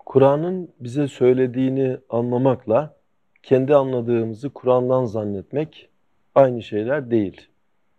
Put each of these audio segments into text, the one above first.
Kur'an'ın bize söylediğini anlamakla kendi anladığımızı Kur'an'dan zannetmek aynı şeyler değil.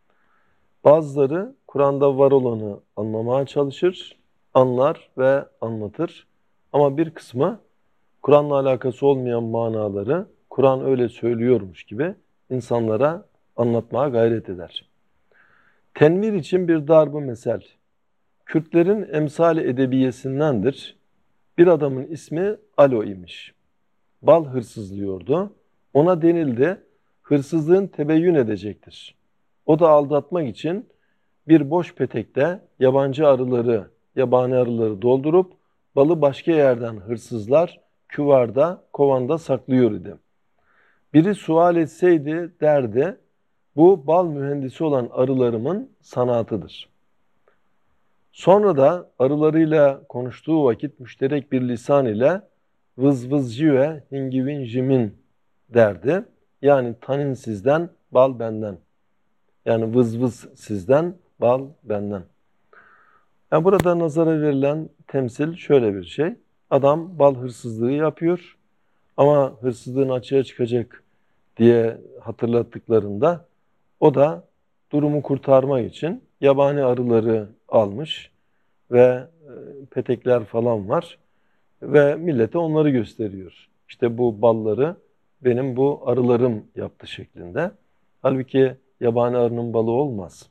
Bazıları Kur'an'da var olanı anlamaya çalışır, anlar ve anlatır. Ama bir kısmı Kur'an'la alakası olmayan manaları Kur'an öyle söylüyormuş gibi insanlara anlatmaya gayret eder. Tenvir için bir darb-ı mesel. Kürtlerin emsal edebiyesindendir. Bir adamın ismi Alo imiş. Bal hırsızlıyordu. Ona denildi, hırsızlığın tebeyyün edecektir. O da aldatmak için bir boş petekte yabancı arıları, yabani arıları doldurup balı başka yerden hırsızlar küvarda, kovanda saklıyor idi. Biri sual etseydi derdi, bu bal mühendisi olan arılarımın sanatıdır. Sonra da arılarıyla konuştuğu vakit müşterek bir lisan ile vız vızcı ve hingivin jimin derdi. Yani tanin sizden, bal benden. Yani vız vız sizden, bal benden. Yani burada nazara verilen temsil şöyle bir şey. Adam bal hırsızlığı yapıyor ama hırsızlığın açığa çıkacak diye hatırlattıklarında o da durumu kurtarmak için yabani arıları almış ve petekler falan var ve millete onları gösteriyor. İşte bu balları benim bu arılarım yaptı şeklinde. Halbuki yabani arının balı olmaz.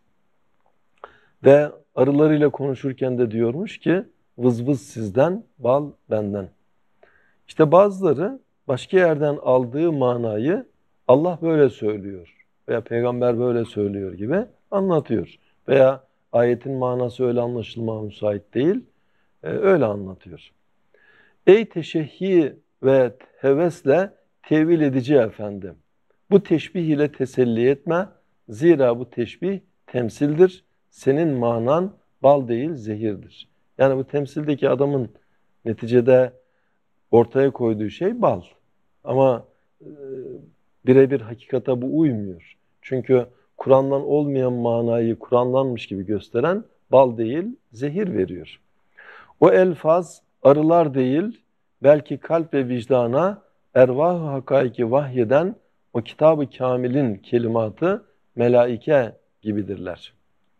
Ve arılarıyla konuşurken de diyormuş ki vız vız sizden, bal benden. İşte bazıları başka yerden aldığı manayı Allah böyle söylüyor veya peygamber böyle söylüyor gibi anlatıyor. Veya ayetin manası öyle anlaşılmaya müsait değil, öyle anlatıyor. Ey teşehhi ve hevesle tevil edici efendim. Bu teşbih ile teselli etme. Zira bu teşbih temsildir. Senin manan bal değil zehirdir. Yani bu temsildeki adamın neticede ortaya koyduğu şey bal. Ama birebir hakikata bu uymuyor. Çünkü Kur'an'dan olmayan manayı Kur'an'danmış gibi gösteren bal değil zehir veriyor. O elfaz arılar değil, belki kalp ve vicdana ervah-ı hakaiki vahyeden o kitab-ı kamilin kelimatı melaike gibidirler.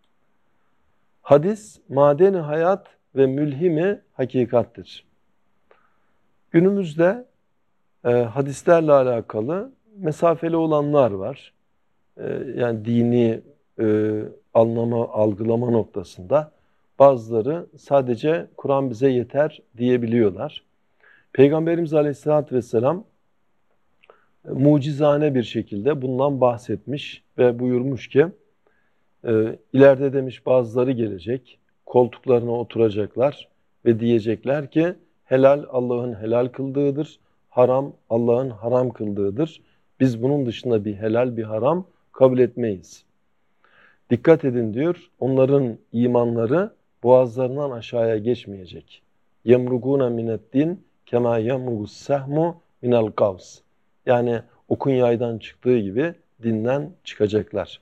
Hadis, madeni hayat ve mülhimi hakikattir. Günümüzde hadislerle alakalı mesafeli olanlar var. Yani dini anlama, algılama noktasında. Bazıları sadece Kur'an bize yeter diyebiliyorlar. Peygamberimiz Aleyhisselatü Vesselam mucizane bir şekilde bundan bahsetmiş ve buyurmuş ki ileride demiş bazıları gelecek, koltuklarına oturacaklar ve diyecekler ki helal Allah'ın helal kıldığıdır, haram Allah'ın haram kıldığıdır. Biz bunun dışında bir helal bir haram kabul etmeyiz. Dikkat edin diyor, onların imanları boğazlarından aşağıya geçmeyecek. Yemruguna mineddin kema yemrugus sehmu minel gavs. Yani okun yaydan çıktığı gibi dinden çıkacaklar.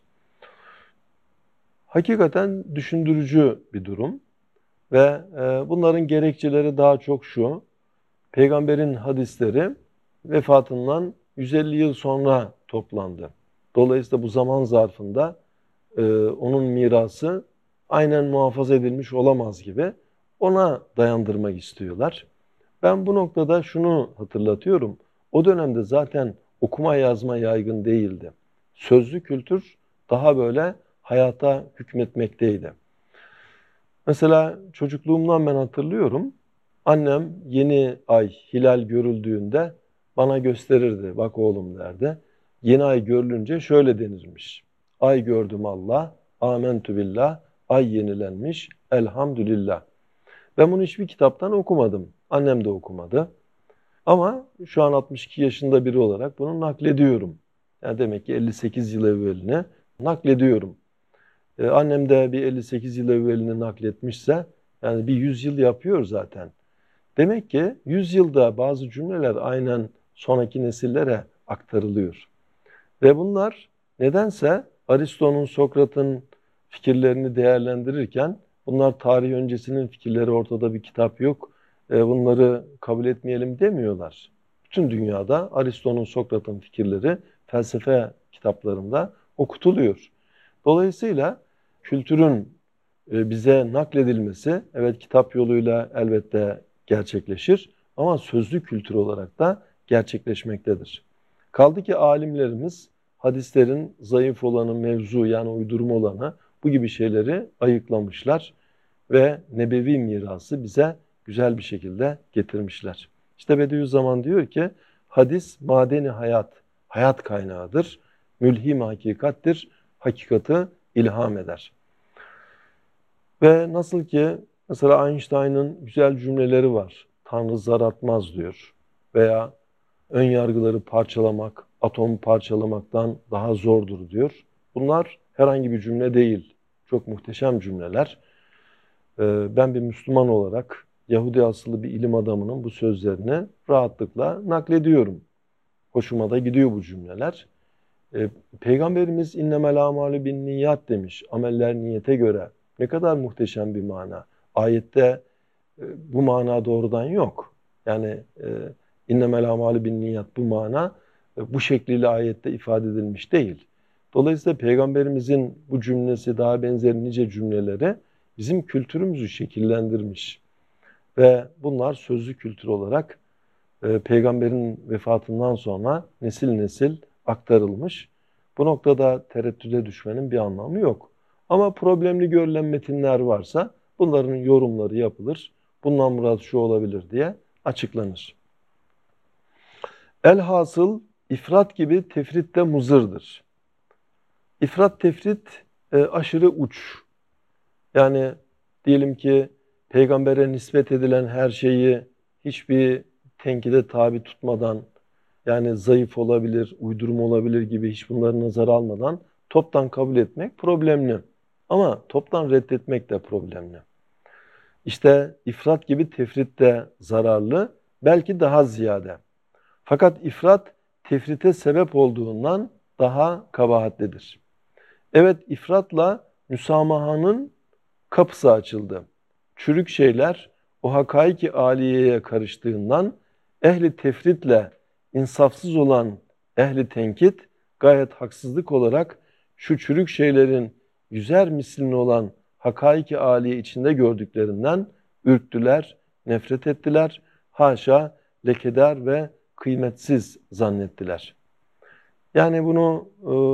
Hakikaten düşündürücü bir durum ve bunların gerekçeleri daha çok şu. Peygamberin hadisleri vefatından 150 yıl sonra toplandı. Dolayısıyla bu zaman zarfında onun mirası aynen muhafaza edilmiş olamaz gibi ona dayandırmak istiyorlar. Ben bu noktada şunu hatırlatıyorum. O dönemde zaten okuma yazma yaygın değildi. Sözlü kültür daha böyle hayata hükmetmekteydi. Mesela çocukluğumdan ben hatırlıyorum. Annem yeni ay hilal görüldüğünde bana gösterirdi. Bak oğlum derdi. Yeni ay görülünce şöyle denirmiş. Ay gördüm Allah, amentü billah, ay yenilenmiş, elhamdülillah. Ben bunu hiçbir kitaptan okumadım. Annem de okumadı. Ama şu an 62 yaşında biri olarak bunu naklediyorum. Yani demek ki 58 yıl evvelini naklediyorum. Annem de bir 58 yıl evvelini nakletmişse yani bir 100 yıl yapıyor zaten. Demek ki 100 yılda bazı cümleler aynen sonraki nesillere aktarılıyor. Ve bunlar nedense Aristo'nun, Sokrat'ın fikirlerini değerlendirirken bunlar tarih öncesinin fikirleri ortada bir kitap yok. bunları kabul etmeyelim demiyorlar. Bütün dünyada Aristo'nun, Sokrat'ın fikirleri felsefe kitaplarında okutuluyor. Dolayısıyla kültürün bize nakledilmesi, evet kitap yoluyla elbette gerçekleşir ama sözlü kültür olarak da gerçekleşmektedir. Kaldı ki alimlerimiz hadislerin zayıf olanı, mevzu yani uydurma olanı bu gibi şeyleri ayıklamışlar ve nebevi mirası bize güzel bir şekilde getirmişler. İşte Bediüzzaman diyor ki hadis madeni hayat, hayat kaynağıdır. Mülhim hakikattir, hakikati ilham eder. Ve nasıl ki mesela Einstein'ın güzel cümleleri var. Tanrı zar atmaz diyor. Veya ön yargıları parçalamak, atomu parçalamaktan daha zordur diyor. Bunlar herhangi bir cümle değil. Çok muhteşem cümleler. Ben bir Müslüman olarak Yahudi asıllı bir ilim adamının bu sözlerini rahatlıkla naklediyorum. Hoşuma da gidiyor bu cümleler. Peygamberimiz innemel amalü bin niyat demiş. Ameller niyete göre. Ne kadar muhteşem bir mana. Ayette bu mana doğrudan yok. Yani innemel amalü bin niyat bu mana bu şekliyle ayette ifade edilmiş değil. Dolayısıyla Peygamberimizin bu cümlesi daha benzeri nice cümleleri bizim kültürümüzü şekillendirmiş. Ve bunlar sözlü kültür olarak Peygamberin vefatından sonra nesil nesil aktarılmış. Bu noktada tereddüde düşmenin bir anlamı yok. Ama problemli görülen metinler varsa bunların yorumları yapılır. Bundan murat şu olabilir diye açıklanır. Elhasıl ifrat gibi tefrit de muzırdır. İfrat tefrit aşırı uç. Yani diyelim ki peygambere nispet edilen her şeyi hiçbir tenkide tabi tutmadan yani zayıf olabilir, uydurma olabilir gibi hiç bunları nazara almadan toptan kabul etmek problemli. Ama toptan reddetmek de problemli. İşte ifrat gibi tefrit de zararlı, belki daha ziyade. Fakat ifrat tefrite sebep olduğundan daha kabahatlidir. Evet ifratla müsamahanın kapısı açıldı. Çürük şeyler o hakaiki aliyeye karıştığından ehli tefritle insafsız olan ehli tenkit gayet haksızlık olarak şu çürük şeylerin yüzer mislini olan hakaiki aliye içinde gördüklerinden ürktüler, nefret ettiler, haşa lekedar ve kıymetsiz zannettiler. Yani bunu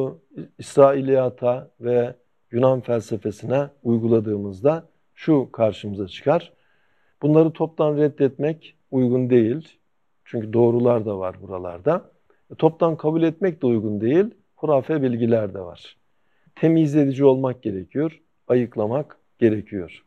İsrailiyata ve Yunan felsefesine uyguladığımızda şu karşımıza çıkar. Bunları toptan reddetmek uygun değil. Çünkü doğrular da var buralarda. Toptan kabul etmek de uygun değil. Hurafe bilgiler de var. Temiz edici olmak gerekiyor. Ayıklamak gerekiyor.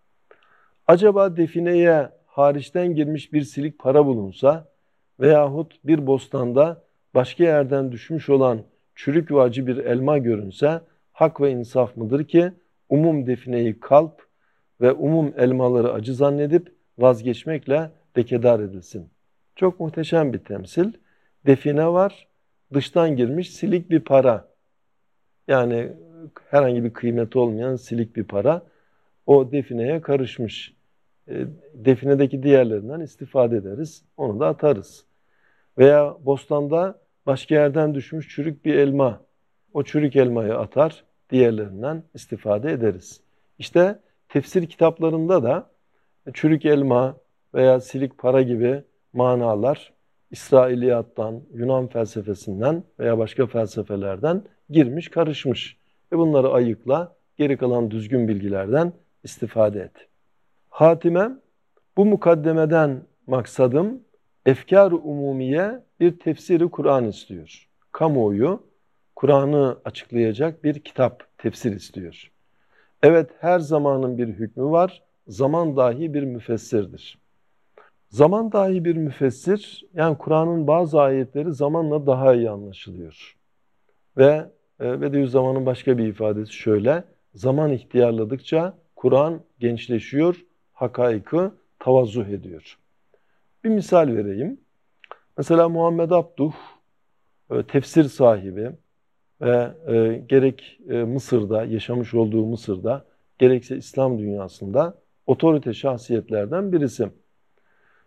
Acaba defineye hariçten girmiş bir silik para bulunsa veyahut bir bostanda başka yerden düşmüş olan çürük ve acı bir elma görünse hak ve insaf mıdır ki umum defineyi kalp ve umum elmaları acı zannedip vazgeçmekle dekedar edilsin. Çok muhteşem bir temsil. Define var, dıştan girmiş silik bir para. Yani herhangi bir kıymeti olmayan silik bir para o defineye karışmış. Definedeki diğerlerinden istifade ederiz, onu da atarız. Veya bostanda başka yerden düşmüş çürük bir elma, o çürük elmayı atar, diğerlerinden istifade ederiz. İşte tefsir kitaplarında da çürük elma veya silik para gibi manalar İsrailiyattan, Yunan felsefesinden veya başka felsefelerden girmiş, karışmış. Ve bunları ayıkla, geri kalan düzgün bilgilerden istifade et. Hatimem, bu mukaddemeden maksadım efkar-ı umumiye bir tefsiri Kur'an istiyor. Kamuoyu Kur'an'ı açıklayacak bir kitap, tefsir istiyor. Evet her zamanın bir hükmü var, zaman dahi bir müfessirdir. Zaman dahi bir müfessir, yani Kur'an'ın bazı ayetleri zamanla daha iyi anlaşılıyor. Ve Bediüzzaman'ın başka bir ifadesi şöyle, zaman ihtiyarladıkça Kur'an gençleşiyor, hakaikı tavazuh ediyor. Bir misal vereyim. Mesela Muhammed Abduh, tefsir sahibi ve gerek Mısır'da, yaşamış olduğu Mısır'da, gerekse İslam dünyasında otorite şahsiyetlerden birisi.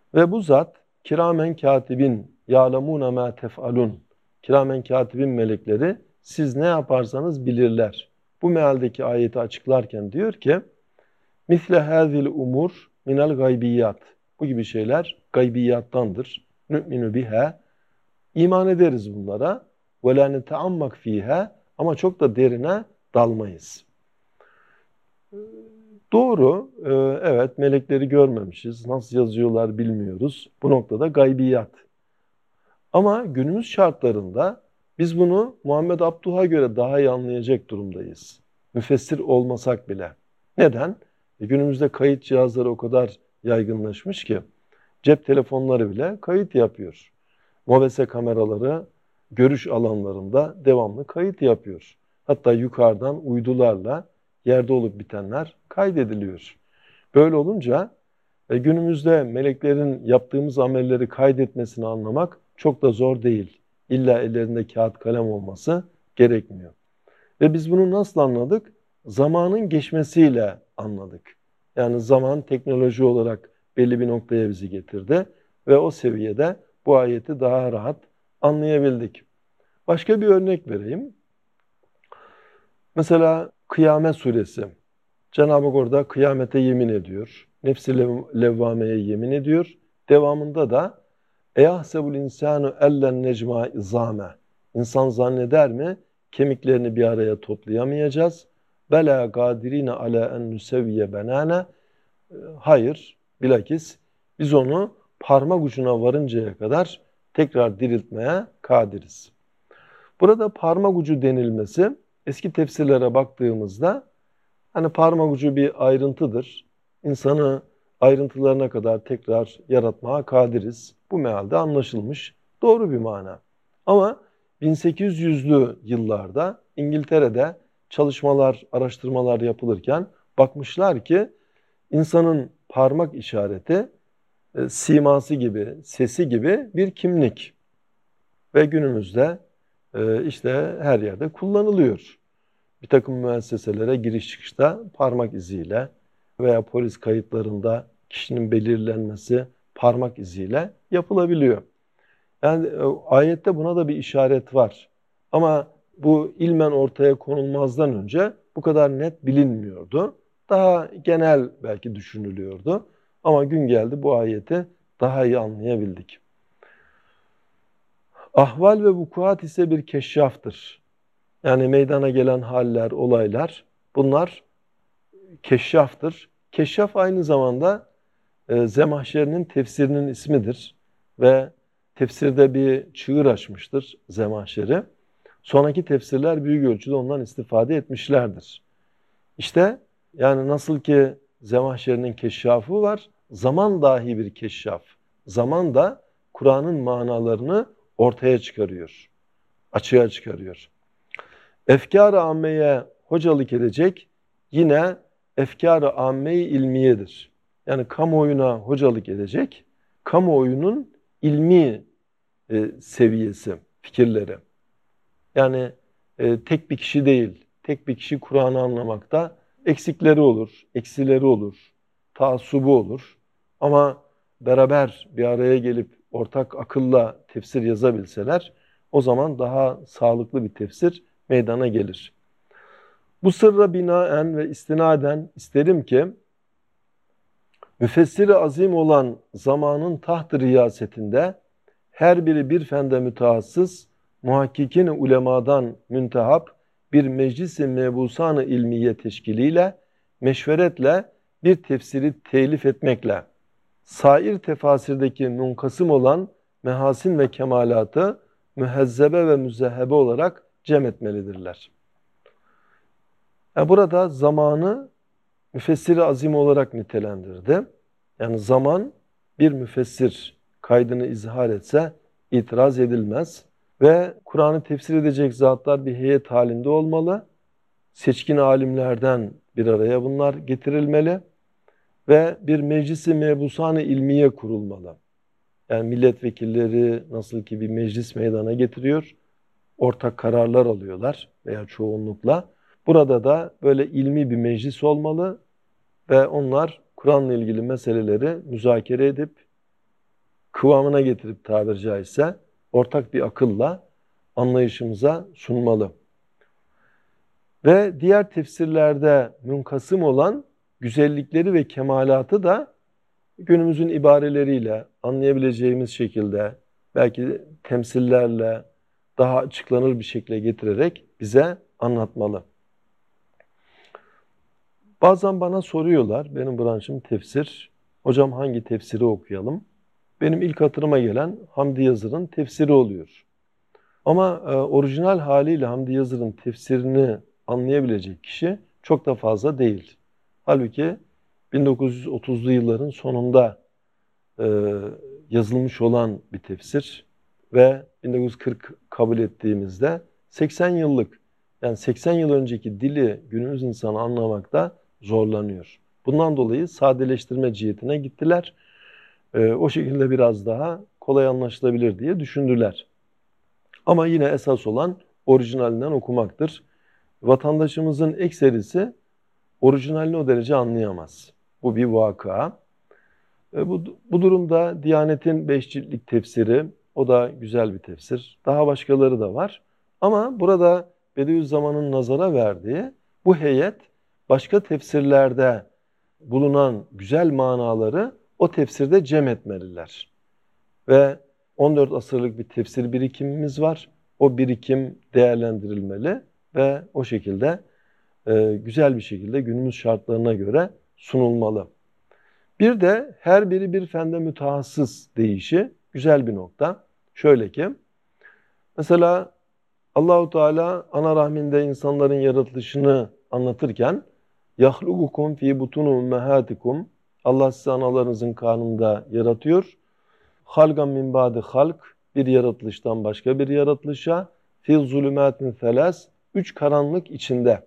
Ve bu zat kiramen katibin ya'lemûne mâ tef'alun. Kiramen katibin melekleri siz ne yaparsanız bilirler. Bu mealdeki ayeti açıklarken diyor ki misle hâzil umur minel gaybiyat. Bu gibi şeyler gaybiyattandır. Nü'minu biha. İman ederiz bunlara. Ve lâ neteammak fîhâ. Ama çok da derine dalmayız. Doğru, evet melekleri görmemişiz. Nasıl yazıyorlar bilmiyoruz. Bu noktada gaybiyat. Ama günümüz şartlarında biz bunu Muhammed Abduh'a göre daha iyi anlayacak durumdayız. Müfessir olmasak bile. Neden? Günümüzde kayıt cihazları o kadar yaygınlaşmış ki cep telefonları bile kayıt yapıyor. Mobese kameraları görüş alanlarında devamlı kayıt yapıyor. Hatta yukarıdan uydularla yerde olup bitenler kaydediliyor. Böyle olunca günümüzde meleklerin yaptığımız amelleri kaydetmesini anlamak çok da zor değil. İlla ellerinde kağıt kalem olması gerekmiyor. Ve biz bunu nasıl anladık? Zamanın geçmesiyle anladık. Yani zaman teknoloji olarak belli bir noktaya bizi getirdi ve o seviyede bu ayeti daha rahat anlayabildik. Başka bir örnek vereyim. Mesela Kıyamet Suresi. Cenab-ı Hak orada kıyamete yemin ediyor. Nefs-i levvameye yemin ediyor. Devamında da eyahsebul insanu ellen necma izame. İnsan zanneder mi kemiklerini bir araya toplayamayacağız? Bela kadirine ala en nusevviye benane. Hayır, bilakis biz onu parmak ucuna varıncaya kadar tekrar diriltmeye kadiriz. Burada parmak ucu denilmesi eski tefsirlere baktığımızda hani parmak ucu bir ayrıntıdır. İnsanı ayrıntılarına kadar tekrar yaratmaya kadiriz. Bu mealde anlaşılmış. Doğru bir mana. Ama 1800'lü yıllarda İngiltere'de çalışmalar, araştırmalar yapılırken bakmışlar ki insanın parmak işareti siması gibi, sesi gibi bir kimlik. Ve günümüzde işte her yerde kullanılıyor. Bir takım müesseselere giriş çıkışta parmak iziyle veya polis kayıtlarında kişinin belirlenmesi parmak iziyle yapılabiliyor. Yani ayette buna da bir işaret var. Ama bu ilmen ortaya konulmazdan önce bu kadar net bilinmiyordu. Daha genel belki düşünülüyordu. Ama gün geldi bu ayeti daha iyi anlayabildik. Ahval ve vukuat ise bir keşşaftır. Yani meydana gelen haller, olaylar bunlar keşşaftır. Keşşaf aynı zamanda Zemahşeri'nin tefsirinin ismidir. Ve tefsirde bir çığır açmıştır Zemahşeri. Sonraki tefsirler büyük ölçüde ondan istifade etmişlerdir. İşte yani nasıl ki Zemahşeri'nin keşşafı var, zaman dahi bir keşşaf. Zaman da Kur'an'ın manalarını ortaya çıkarıyor, açığa çıkarıyor. Efkar-ı ammeye hocalık edecek yine efkar-ı amme-i ilmiyedir. Yani kamuoyuna hocalık edecek, kamuoyunun ilmi seviyesi, fikirleri. Yani tek bir kişi değil, tek bir kişi Kur'an'ı anlamakta eksikleri olur, eksileri olur, taassubu olur. Ama beraber bir araya gelip ortak akılla tefsir yazabilseler o zaman daha sağlıklı bir tefsir meydana gelir. Bu sırra binaen ve istinaden isterim ki müfessiri azim olan zamanın taht-ı riyasetinde her biri bir fende mütehassıs, muhakkikin ulemadan müntehap bir meclis-i mebusan-ı ilmiye teşkiliyle, meşveretle bir tefsiri telif etmekle, sair tefasirdeki munkasım olan mehasin ve kemalatı mühezzebe ve müzehebe olarak cem etmelidirler. Yani burada zamanı müfessir-i azim olarak nitelendirdi. Yani zaman bir müfessir kaydını izhar etse itiraz edilmez. Ve Kur'an'ı tefsir edecek zatlar bir heyet halinde olmalı. Seçkin alimlerden bir araya bunlar getirilmeli. Ve bir meclis-i mebusan-ı ilmiye kurulmalı. Yani milletvekilleri nasıl ki bir meclis meydana getiriyor, ortak kararlar alıyorlar veya çoğunlukla. Burada da böyle ilmi bir meclis olmalı ve onlar Kur'an'la ilgili meseleleri müzakere edip kıvamına getirip tabiri caizse ortak bir akılla anlayışımıza sunmalı. Ve diğer tefsirlerde münkasım olan güzellikleri ve kemalatı da günümüzün ibareleriyle anlayabileceğimiz şekilde, belki temsillerle daha açıklanır bir şekilde getirerek bize anlatmalı. Bazen bana soruyorlar, benim branşım tefsir. Hocam hangi tefsiri okuyalım? Benim ilk hatırıma gelen Hamdi Yazır'ın tefsiri oluyor. Ama orijinal haliyle Hamdi Yazır'ın tefsirini anlayabilecek kişi çok da fazla değil. Halbuki 1930'lu yılların sonunda yazılmış olan bir tefsir ve 1940 kabul ettiğimizde 80 yıllık, yani 80 yıl önceki dili günümüz insanı anlamakta zorlanıyor. Bundan dolayı sadeleştirme cihetine gittiler. O şekilde biraz daha kolay anlaşılabilir diye düşündüler. Ama yine esas olan orijinalinden okumaktır. Vatandaşımızın ekserisi orijinalini o derece anlayamaz. Bu bir vaka. Bu durumda Diyanet'in 5 ciltlik tefsiri, o da güzel bir tefsir. Daha başkaları da var. Ama burada Bediüzzaman'ın nazara verdiği bu heyet başka tefsirlerde bulunan güzel manaları o tefsirde cem etmeliler. Ve 14 asırlık bir tefsir birikimimiz var. O birikim değerlendirilmeli ve o şekilde güzel bir şekilde günümüz şartlarına göre sunulmalı. Bir de her biri bir fende mütehassıs deyişi güzel bir nokta. Şöyle ki, mesela Allahu Teala ana rahminde insanların yaratılışını anlatırken yahlukukum fi butunu ummahatikum, Allah sizi analarınızın karnında yaratıyor. Halgan min ba'di halk, bir yaratılıştan başka bir yaratılışa, fi zulümatin selas, 3 karanlık içinde.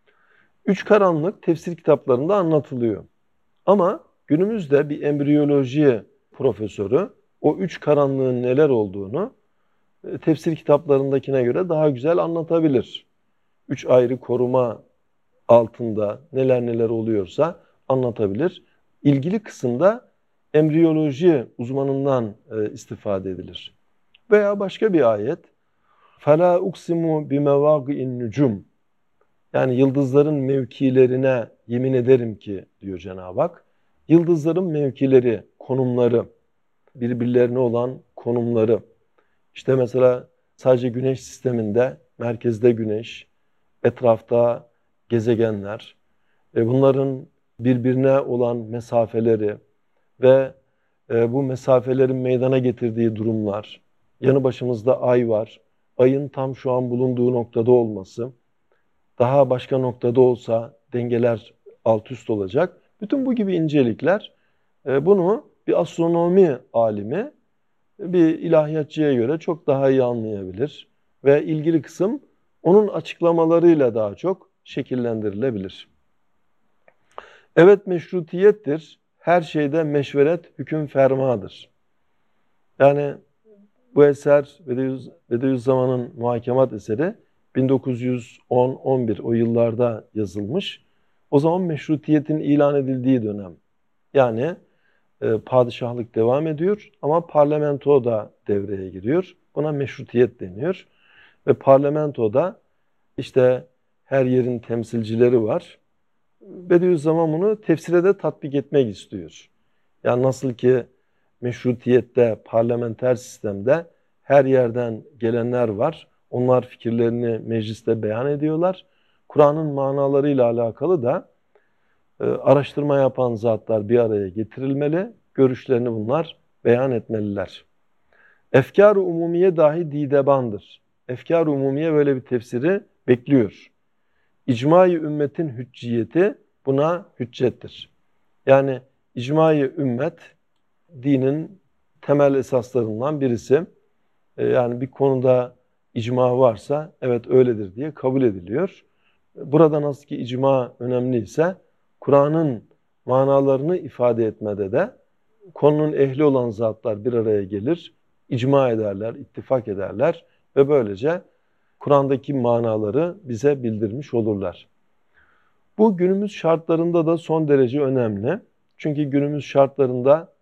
3 karanlık tefsir kitaplarında anlatılıyor. Ama günümüzde bir embriyoloji profesörü o 3 karanlığın neler olduğunu tefsir kitaplarındakine göre daha güzel anlatabilir. 3 ayrı koruma altında neler oluyorsa anlatabilir. İlgili kısımda embriyoloji uzmanından istifade edilir. Veya başka bir ayet. فَلَا اُقْسِمُ بِمَوَاقِئِ النُّجُمِ, yani yıldızların mevkilerine yemin ederim ki diyor Cenab-ı Hak. Yıldızların mevkileri, konumları, birbirlerine olan konumları. İşte mesela sadece güneş sisteminde merkezde güneş, etrafta gezegenler, bunların birbirine olan mesafeleri ve bu mesafelerin meydana getirdiği durumlar. Yanı başımızda ay var. Ayın tam şu an bulunduğu noktada olması, daha başka noktada olsa dengeler alt üst olacak. Bütün bu gibi incelikler, bunu bir astronomi alimi bir ilahiyatçıya göre çok daha iyi anlayabilir. Ve ilgili kısım onun açıklamalarıyla daha çok şekillendirilebilir. Evet, meşrutiyettir. Her şeyde meşveret hüküm fermadır. Yani bu eser Bediüzzaman'ın Muhakemat eseri 1910-11 o yıllarda yazılmış. O zaman meşrutiyetin ilan edildiği dönem. Yani padişahlık devam ediyor ama parlamento da devreye giriyor. Buna meşrutiyet deniyor. Ve parlamentoda işte her yerin temsilcileri var. Bediüzzaman bunu tefsire de tatbik etmek istiyor. Yani nasıl ki meşrutiyette, parlamenter sistemde her yerden gelenler var. Onlar fikirlerini mecliste beyan ediyorlar. Kur'an'ın manalarıyla alakalı da araştırma yapan zatlar bir araya getirilmeli. Görüşlerini bunlar beyan etmeliler. Efkar-ı umumiye dahi didebandır. Efkar-ı umumiye böyle bir tefsiri bekliyor. İcma-i ümmetin hücciyeti buna hüccettir. Yani icma-i ümmet dinin temel esaslarından birisi. Yani bir konuda icma varsa evet öyledir diye kabul ediliyor. Burada nasıl ki icma önemliyse Kur'an'ın manalarını ifade etmede de konunun ehli olan zatlar bir araya gelir, icma ederler, ittifak ederler ve böylece Kur'an'daki manaları bize bildirmiş olurlar. Bu günümüz şartlarında da son derece önemli. Çünkü günümüz şartlarında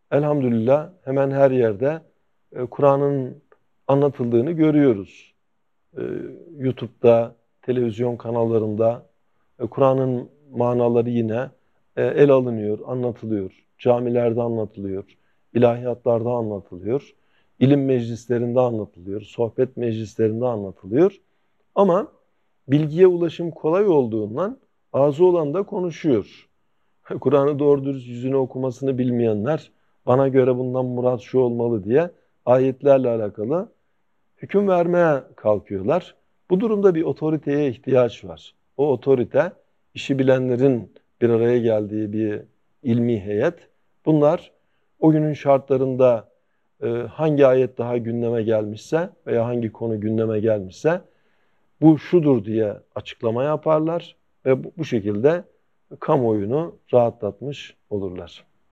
Elhamdülillah hemen her yerde Kur'an'ın anlatıldığını görüyoruz. E, YouTube'da, televizyon kanallarında Kur'an'ın manaları yine ele alınıyor, anlatılıyor. Camilerde anlatılıyor, ilahiyatlarda anlatılıyor, ilim meclislerinde anlatılıyor, sohbet meclislerinde anlatılıyor. Ama bilgiye ulaşım kolay olduğundan ağzı olan da konuşuyor. Kur'an'ı doğru dürüst yüzüne okumasını bilmeyenler bana göre bundan murat şu olmalı diye ayetlerle alakalı hüküm vermeye kalkıyorlar. Bu durumda bir otoriteye ihtiyaç var. O otorite işi bilenlerin bir araya geldiği bir ilmi heyet. Bunlar o günün şartlarında hangi ayet daha gündeme gelmişse veya hangi konu gündeme gelmişse bu şudur diye açıklama yaparlar ve bu şekilde kamuoyunu rahatlatmış olurlar.